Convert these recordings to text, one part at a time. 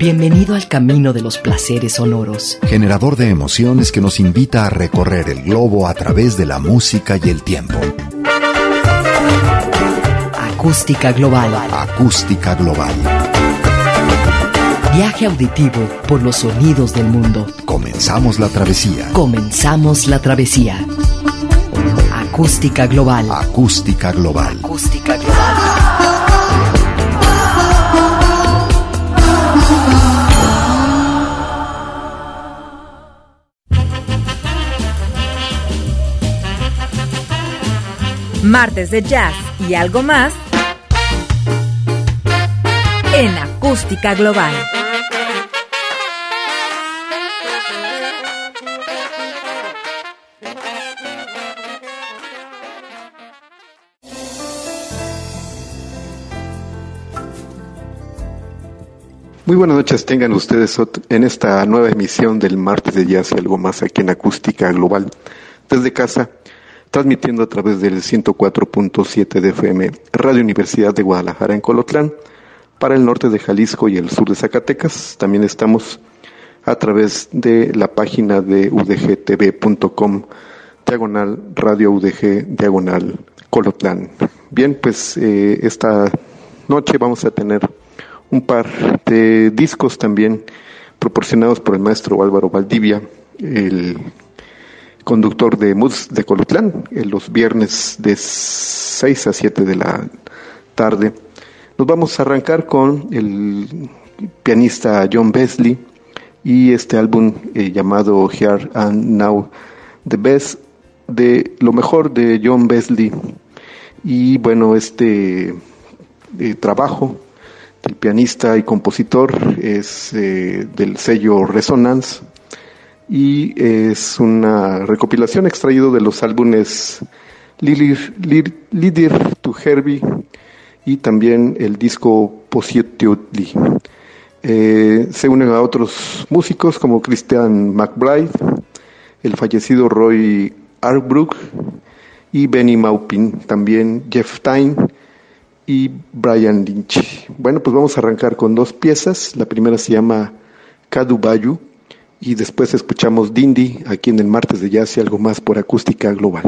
Bienvenido al camino de los placeres sonoros. Generador de emociones que nos invita a recorrer el globo a través de la música y el tiempo. Acústica Global. Acústica Global. Viaje auditivo por los sonidos del mundo. Comenzamos la travesía. Comenzamos la travesía. Acústica Global. Acústica Global. Acústica Global. Martes de jazz y algo más en Acústica Global. Muy buenas noches tengan ustedes en esta nueva emisión del Martes de Jazz y algo más aquí en Acústica Global. Desde casa, transmitiendo a través del 104.7 de FM, Radio Universidad de Guadalajara en Colotlán, para el norte de Jalisco y el sur de Zacatecas. También estamos a través de la página de udgtv.com, /Radio UDG, Colotlán. Bien, pues esta noche vamos a tener un par de discos también proporcionados por el maestro Álvaro Valdivia, el conductor de Moods de Colotlán, los viernes de 6 a 7 de la tarde. Nos vamos a arrancar con el pianista John Beasley y este álbum llamado Here and Now, The Best, de lo mejor de John Beasley. Y bueno, este trabajo del pianista y compositor es del sello Resonance y es una recopilación extraído de los álbumes Leader to Herbie y también el disco Positively. Se unen a otros músicos como Christian McBride, el fallecido Roy Arbrook y Benny Maupin, también Jeff Tyne y Brian Lynch. Bueno, pues vamos a arrancar con dos piezas. La primera se llama Kadu Bayu y después escuchamos Dindi aquí en el Martes de Jazz y algo más por Acústica Global.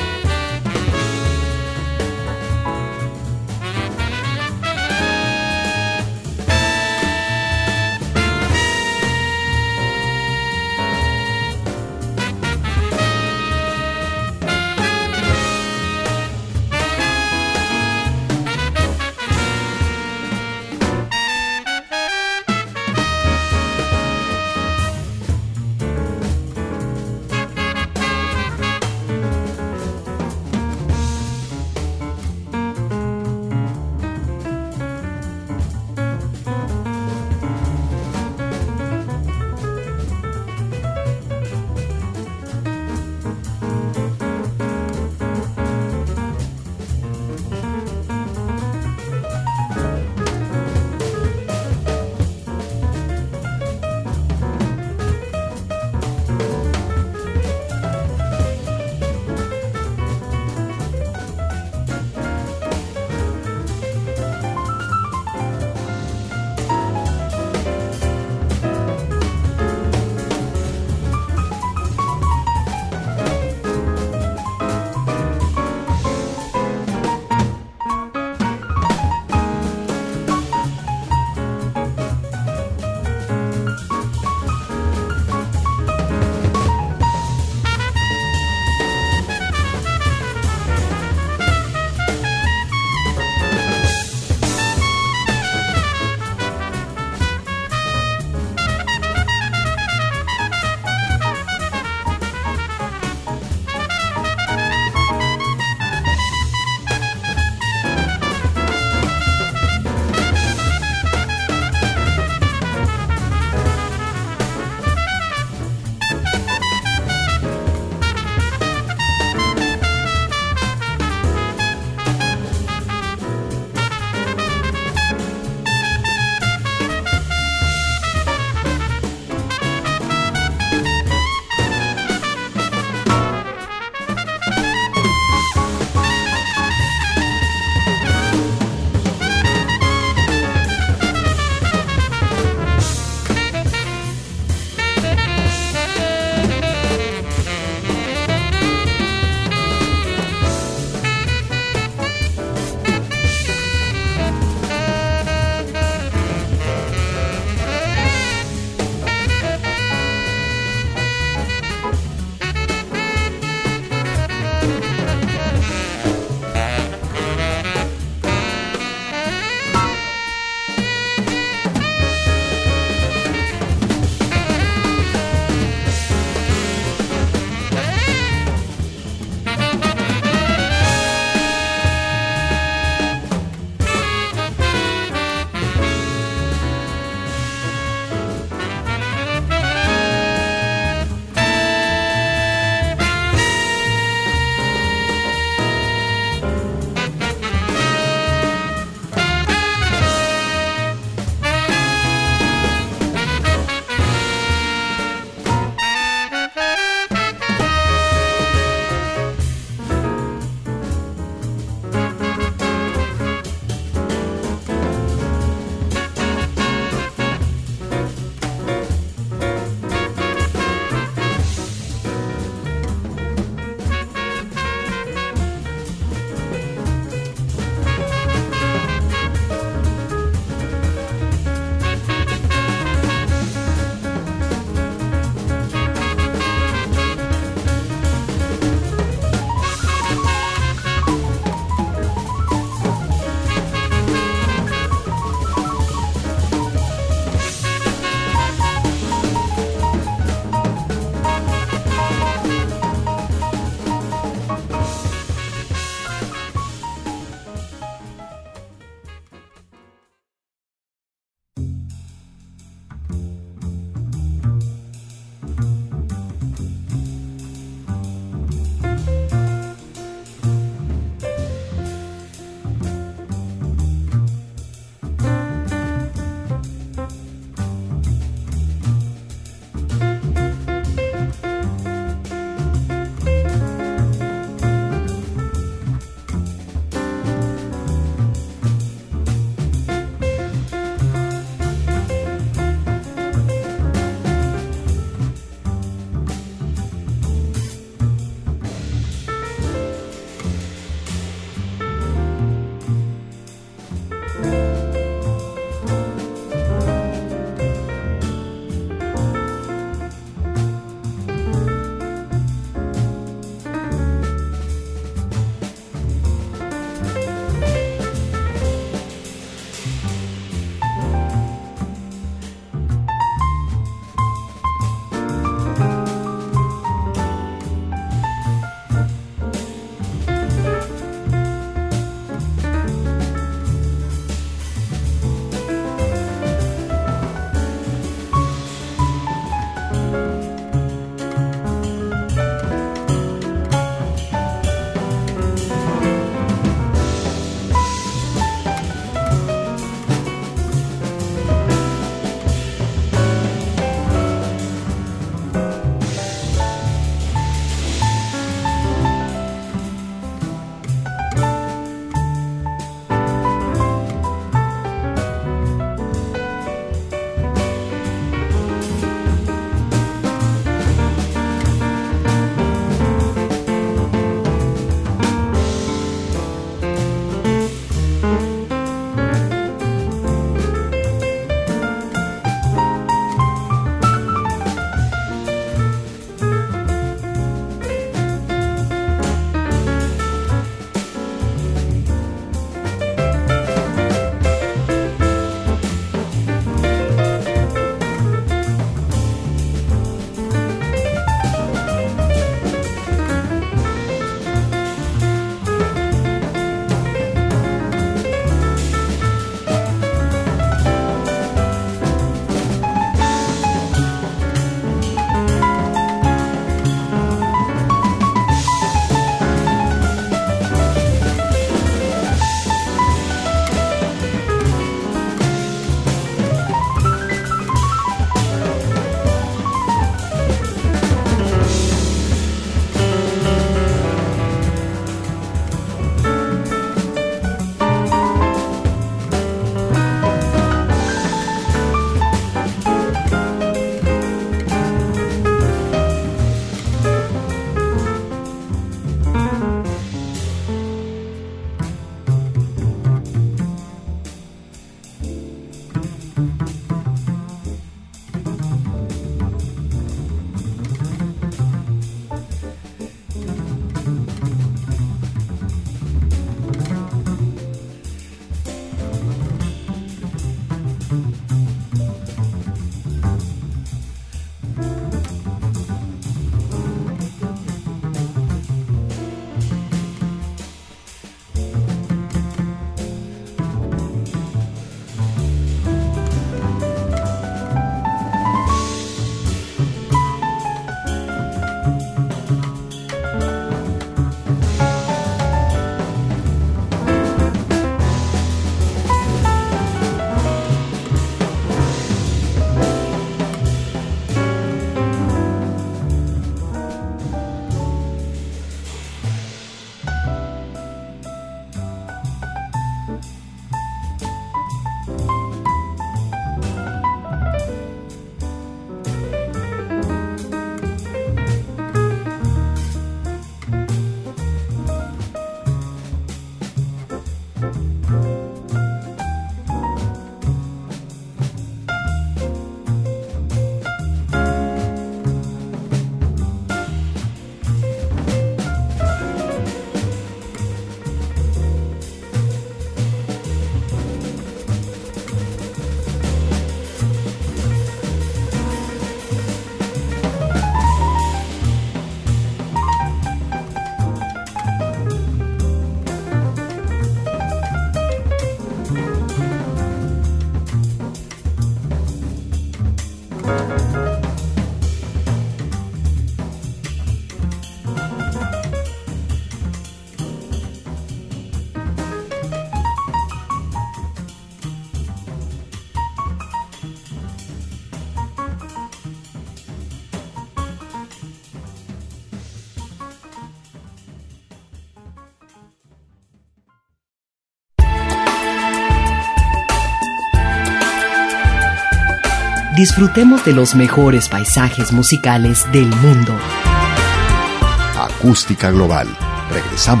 Disfrutemos de los mejores paisajes musicales del mundo. Acústica Global. Regresamos.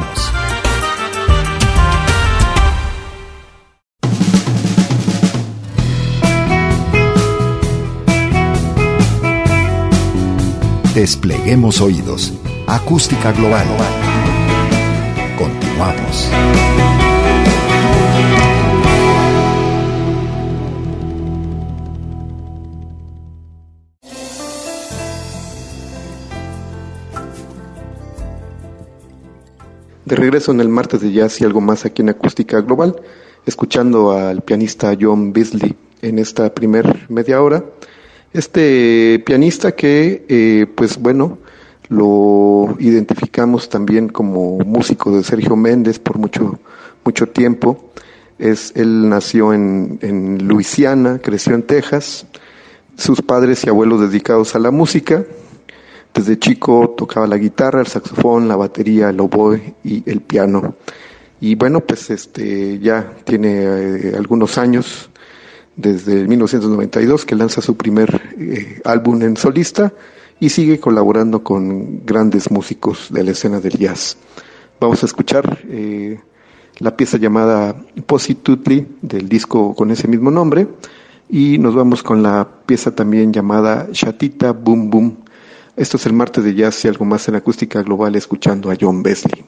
Despleguemos oídos. Acústica Global. Continuamos. De regreso en el martes de jazz y algo más aquí en Acústica Global, escuchando al pianista John Beasley en esta primer media hora. Este pianista que, pues bueno, lo identificamos también como músico de Sergio Méndez por mucho tiempo. Él nació en Luisiana, creció en Texas, sus padres y abuelos dedicados a la música. Desde chico tocaba la guitarra, el saxofón, la batería, el oboe y el piano. Y bueno, pues ya tiene algunos años, desde 1992, que lanza su primer álbum en solista y sigue colaborando con grandes músicos de la escena del jazz. Vamos a escuchar la pieza llamada Positively del disco con ese mismo nombre y nos vamos con la pieza también llamada Shatita Boom Boom. Esto es el martes de jazz y algo más en Acústica Global, escuchando a John Beasley.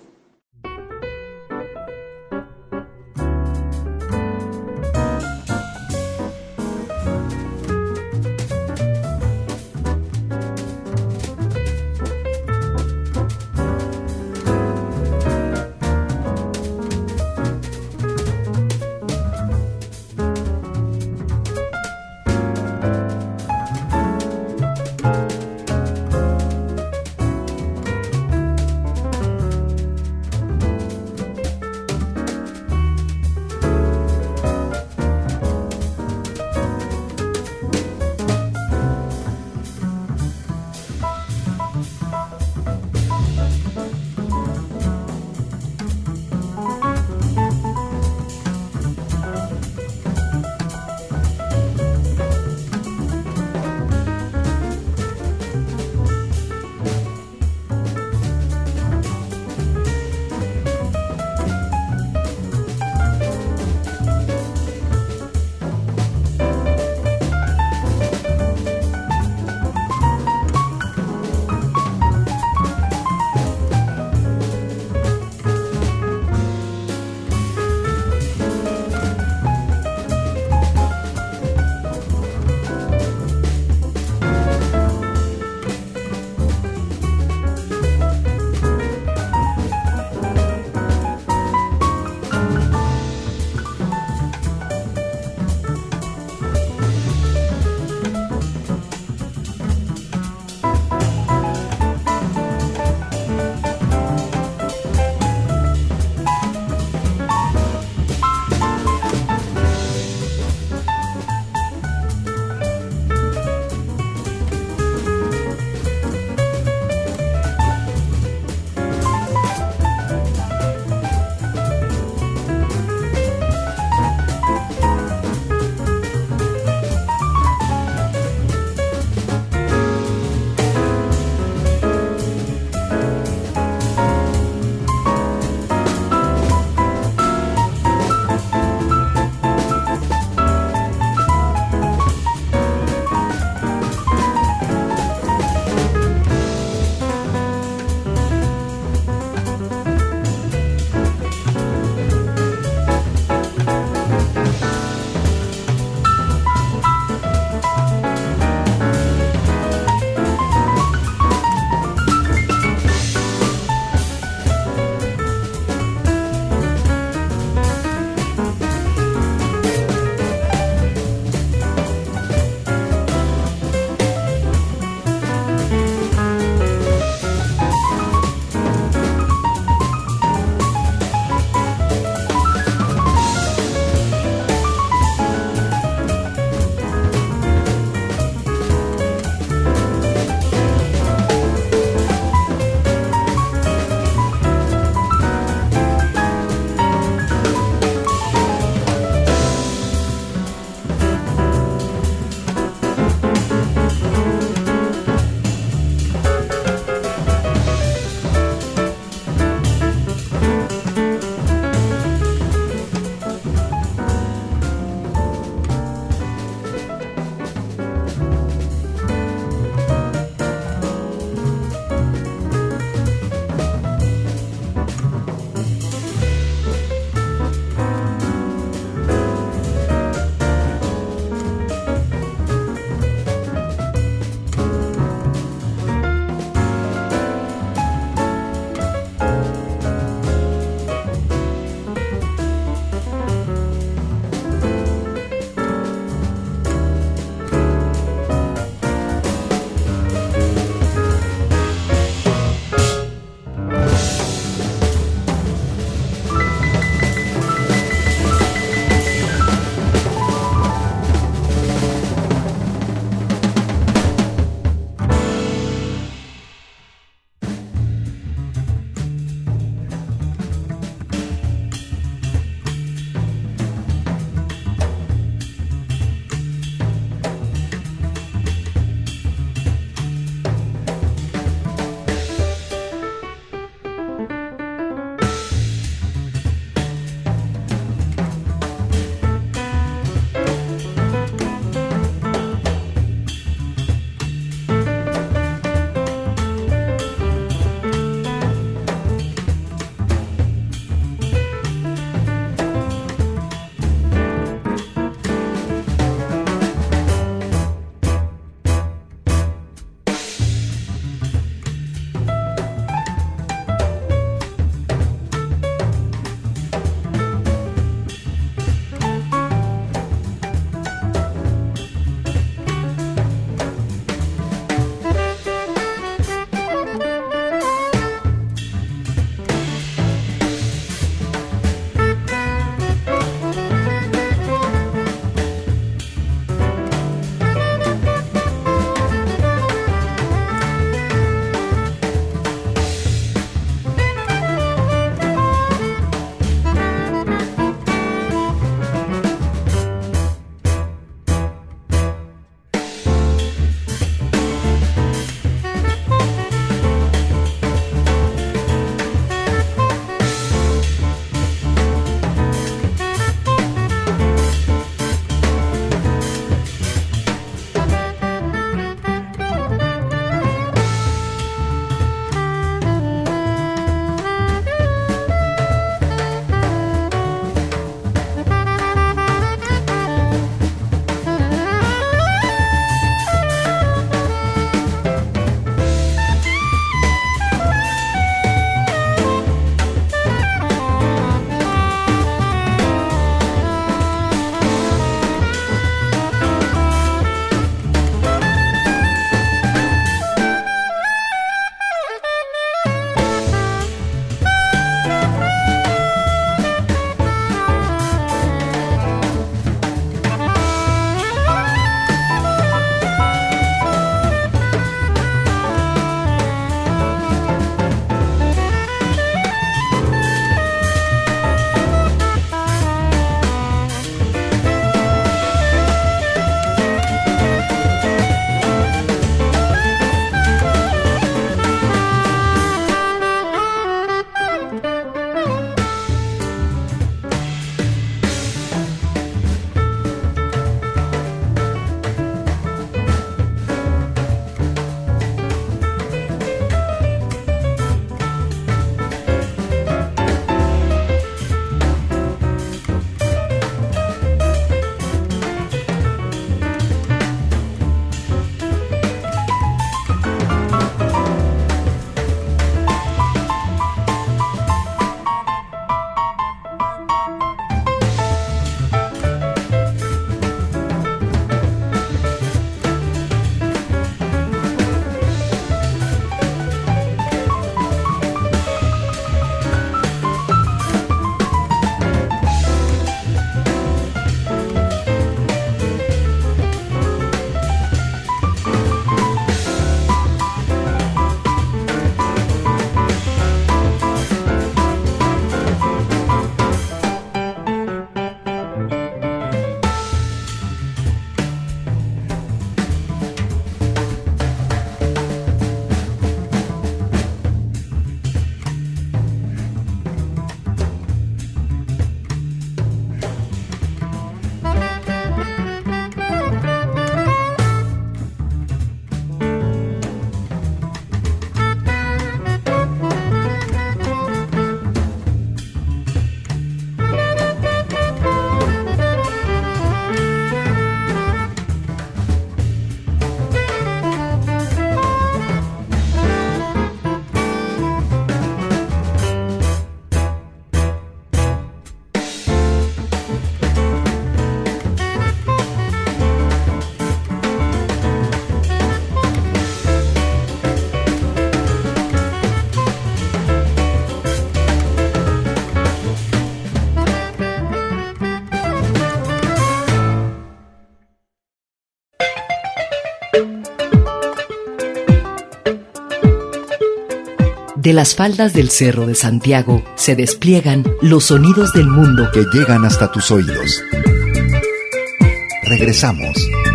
De las faldas del Cerro de Santiago se despliegan los sonidos del mundo que llegan hasta tus oídos. Regresamos.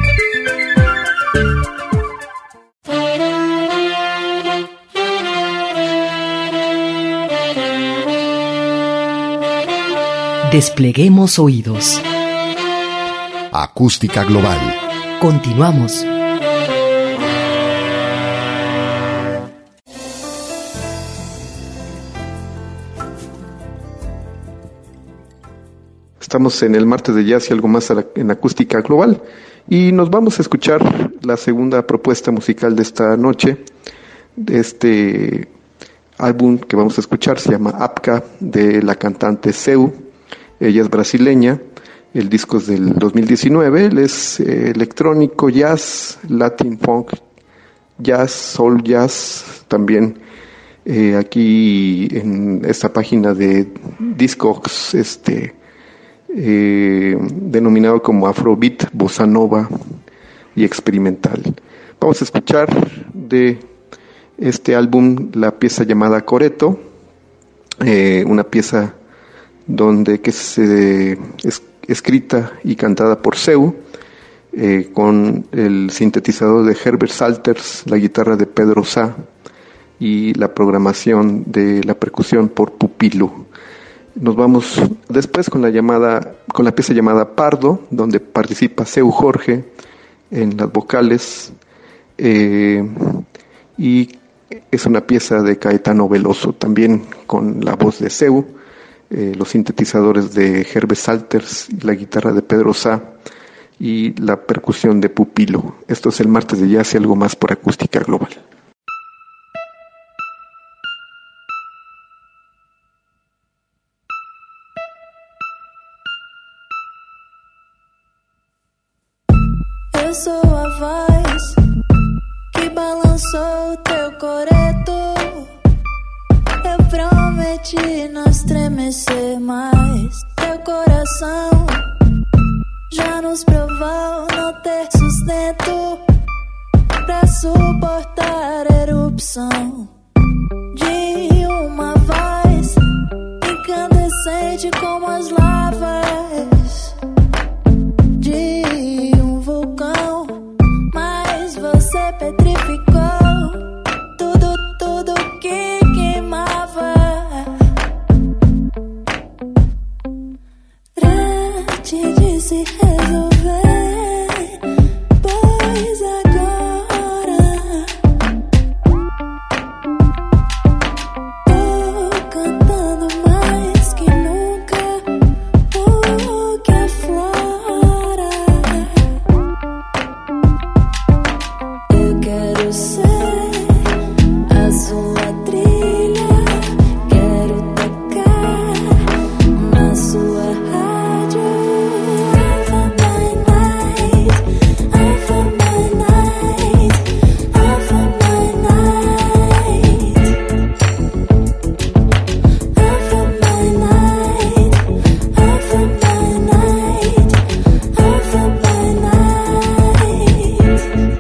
Despleguemos oídos. Acústica Global. Continuamos. Estamos en el martes de jazz y algo más en Acústica Global y nos vamos a escuchar la segunda propuesta musical de esta noche. De este álbum que vamos a escuchar se llama Apka, de la cantante Seu. Ella es brasileña, el disco es del 2019, él es electrónico, jazz, latin funk, jazz, soul jazz, también aquí en esta página de Discogs, denominado como Afrobeat, Bossa Nova y experimental. Vamos a escuchar de este álbum la pieza llamada Coreto, una pieza que es escrita y cantada por Seu, con el sintetizador de Herbert Salters, la guitarra de Pedro Sá y la programación de la percusión por Pupilo. Nos vamos después con la pieza llamada Pardo, donde participa Seu Jorge en las vocales, y es una pieza de Caetano Veloso, también con la voz de Seu, los sintetizadores de Herbert Salters, la guitarra de Pedro Sá y la percusión de Pupilo. Esto es el martes de jazz y algo más por Acústica Global. Eu sou a voz que balançou teu coreto. Eu prometi não estremecer mais. Teu coração já nos provou não ter sustento pra suportar a erupção de uma voz incandescente como as lavas de um vulcão. Mas você petrificou tudo que queimava. Pra te disse resolver, pois agora tô cantando mais que nunca o que aflora. Eu quero ser a sua trilha, quero tocar na sua rádio. Alpha my night, Alpha my night, Alpha my night, Alpha my night, Alpha my night,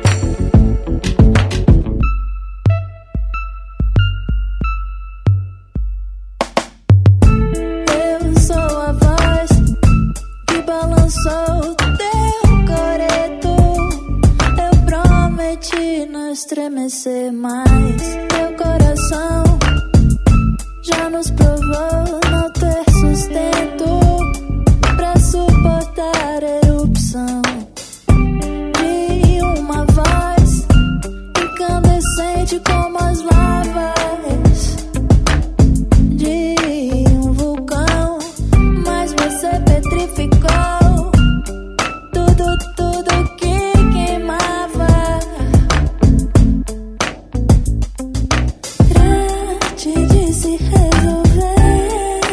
Eu sou a voz que balançou teu coreto. Eu prometi não estremecer mais. Teu coração já nos provou não ter sustento pra suportar a erupção de uma voz incandescente como as lavas de um vulcão. Mas você petrificou tudo que queimava. Pra te disse resolver,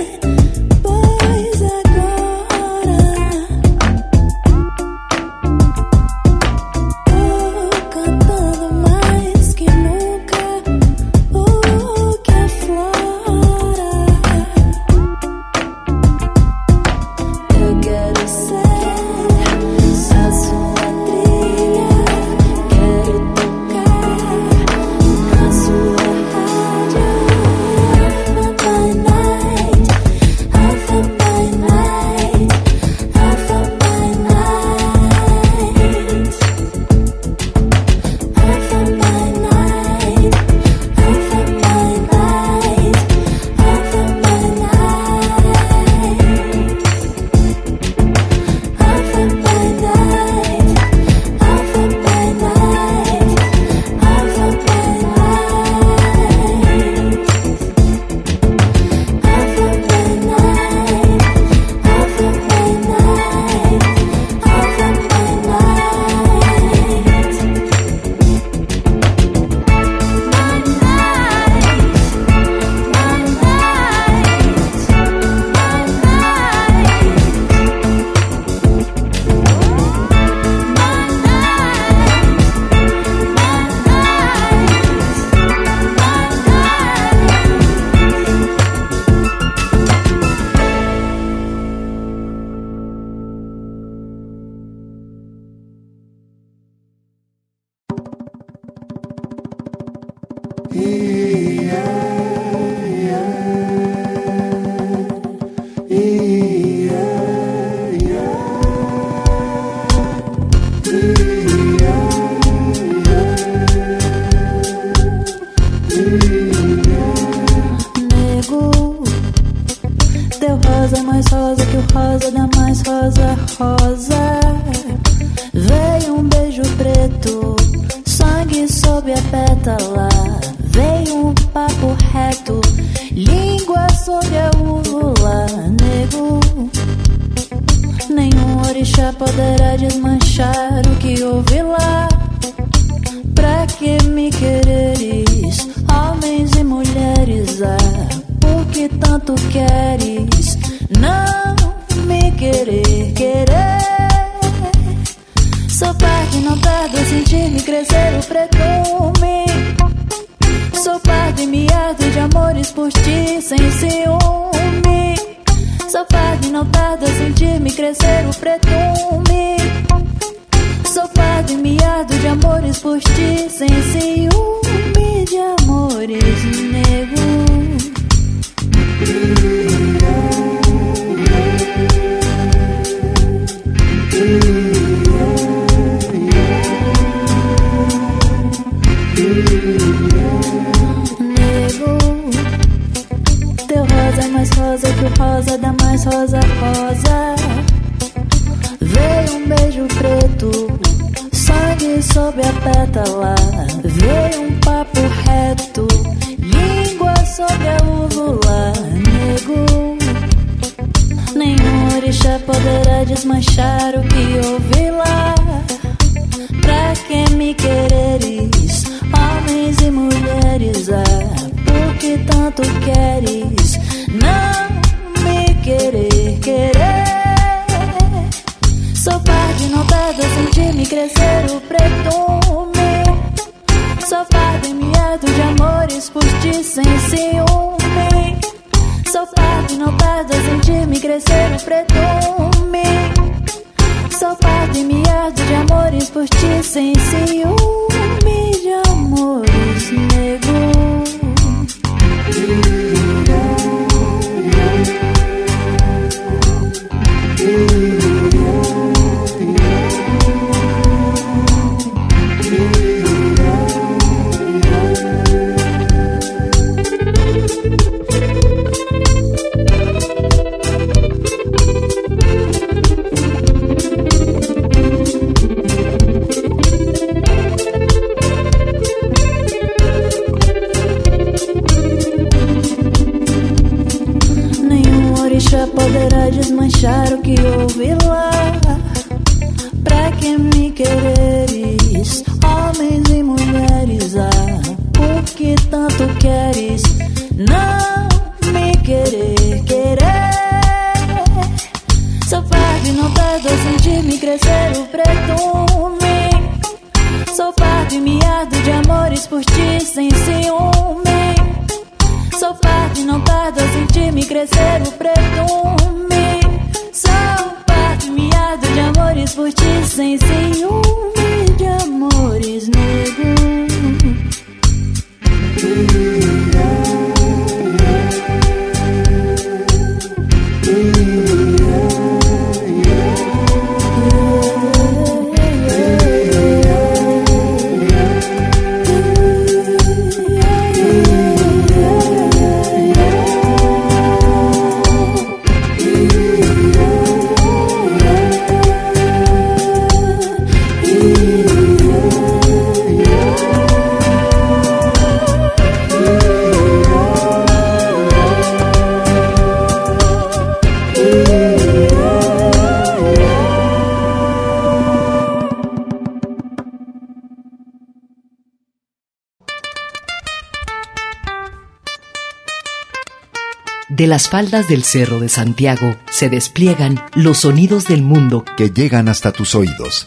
De las faldas del Cerro de Santiago se despliegan los sonidos del mundo que llegan hasta tus oídos.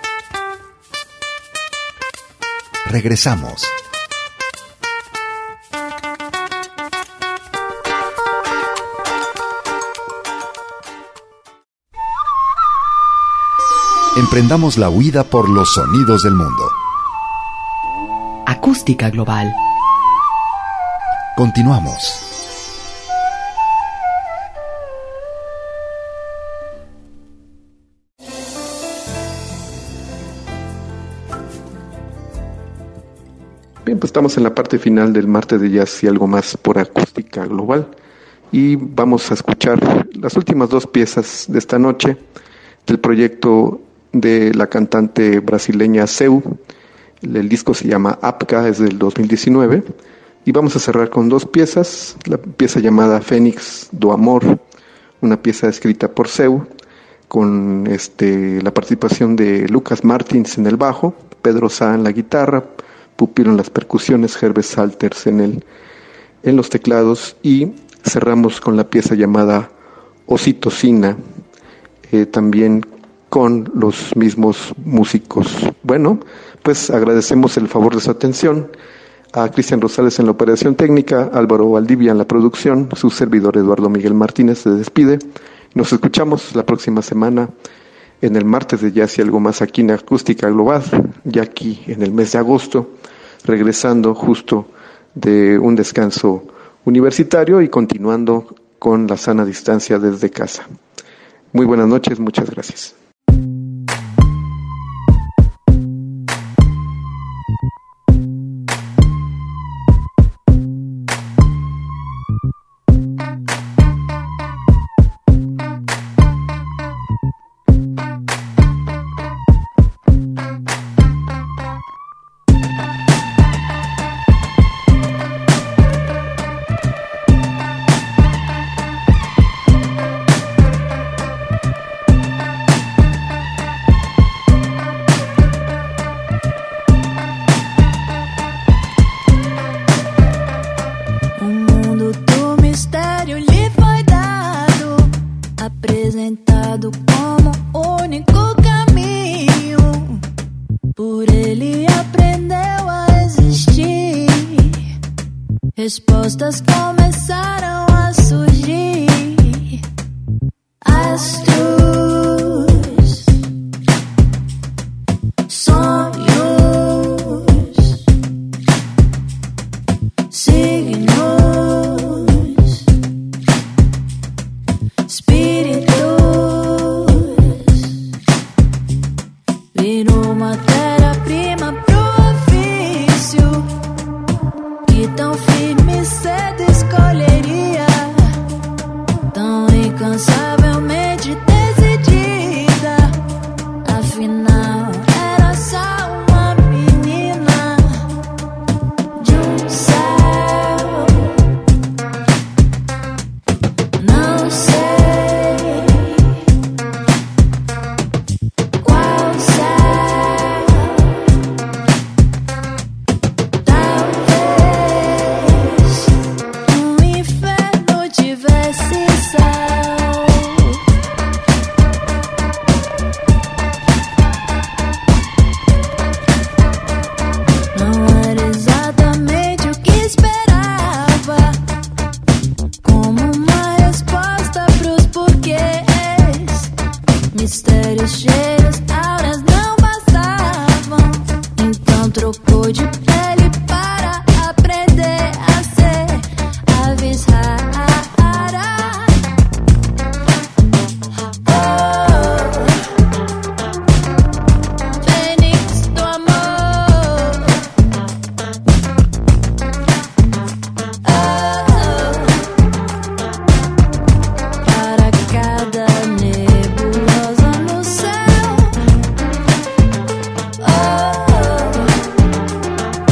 Regresamos. Emprendamos la huida por los sonidos del mundo. Acústica Global. Continuamos. Bien, pues estamos en la parte final del martes de jazz y algo más por Acústica Global y vamos a escuchar las últimas dos piezas de esta noche del proyecto de la cantante brasileña Seu. El disco se llama Apca, es del 2019 y vamos a cerrar con dos piezas, la pieza llamada Fénix do Amor, una pieza escrita por Seu con la participación de Lucas Martins en el bajo, Pedro Sá en la guitarra, Pupilo en las percusiones, Herbert Salters en los teclados y cerramos con la pieza llamada Ocitocina, también con los mismos músicos. Bueno, pues agradecemos el favor de su atención a Cristian Rosales en la operación técnica, Álvaro Valdivia en la producción, su servidor Eduardo Miguel Martínez se despide. Nos escuchamos la próxima semana en el martes de jazz y algo más aquí en Acústica Global, ya aquí en el mes de agosto, regresando justo de un descanso universitario y continuando con la sana distancia desde casa. Muy buenas noches, muchas gracias. Respostas começaram a surgir, astros, sonhos, signos, espíritos, virou matéria-prima pro ofício que tão firme cedo escolheria, tão incansavelmente decidida. Afinal, era só uma menina de um céu. Não sei qual céu, talvez um inferno tivesse céu. Não era exatamente o que esperava, como uma resposta pros porquês. Mistérios cheios, auras não bastavam, então trocou de pele para aprender a ser aves raras. Oh, Fênix do amor. Para cada nebulosa no céu.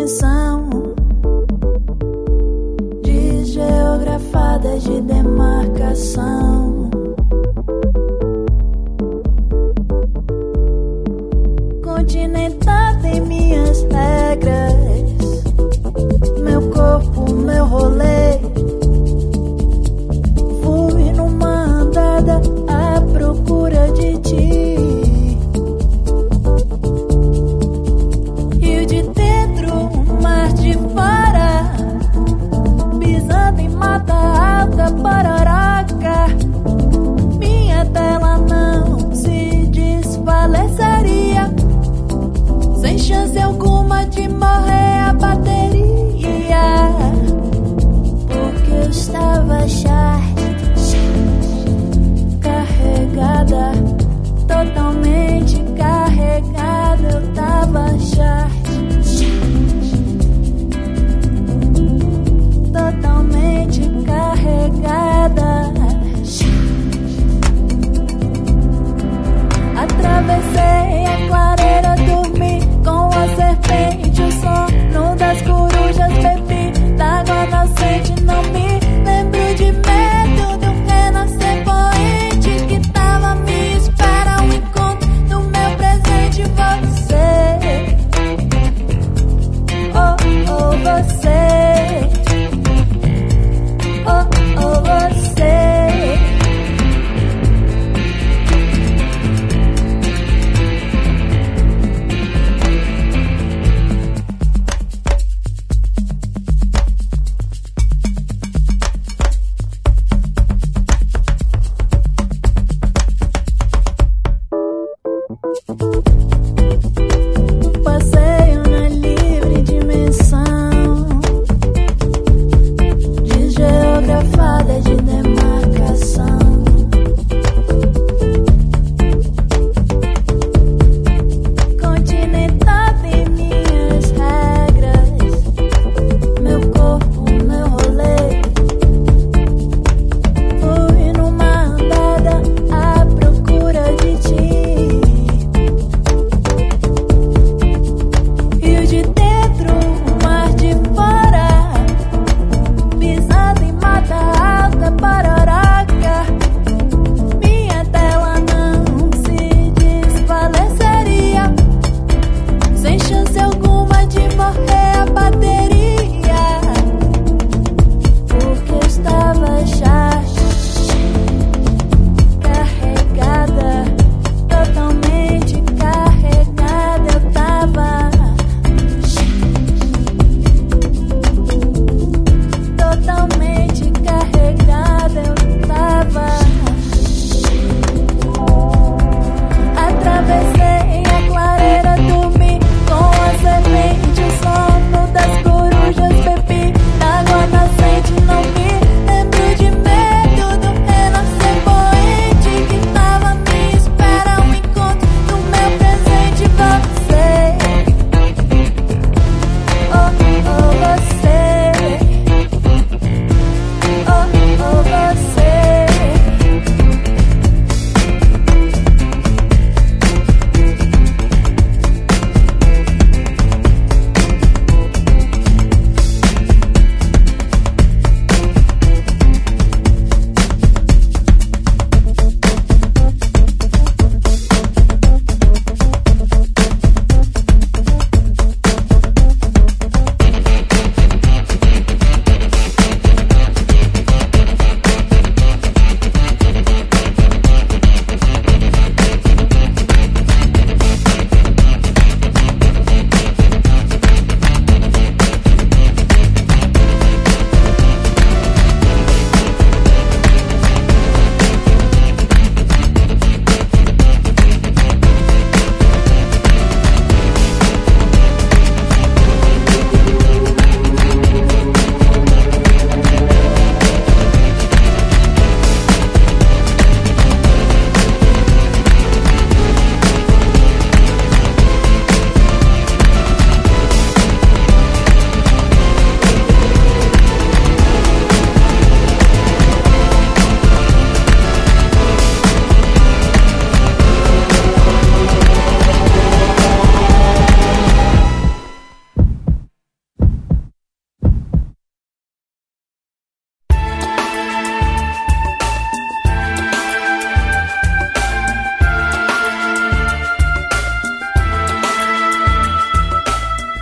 missão desgeografada de demarcação. Continental tem minhas regras, meu corpo, meu rolê. Fui numa andada à procura de ti. Rio de dentro, mar de fora, pisando em mata alta, Pororoca. Minha tela não se desfaleceria, sem chance alguma de morrer a bateria, porque eu estava carregada, totalmente carregada. Eu tava totalmente carregada. Atravessei a clareira, dormi com a serpente, o sono das corujas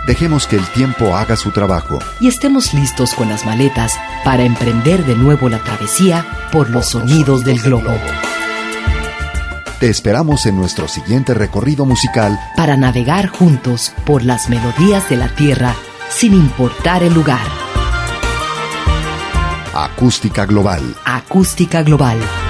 Dejemos que el tiempo haga su trabajo. Y estemos listos con las maletas para emprender de nuevo la travesía por los sonidos del globo. Te esperamos en nuestro siguiente recorrido musical Para navegar juntos por las melodías de la tierra sin importar el lugar. Acústica Global. Acústica Global.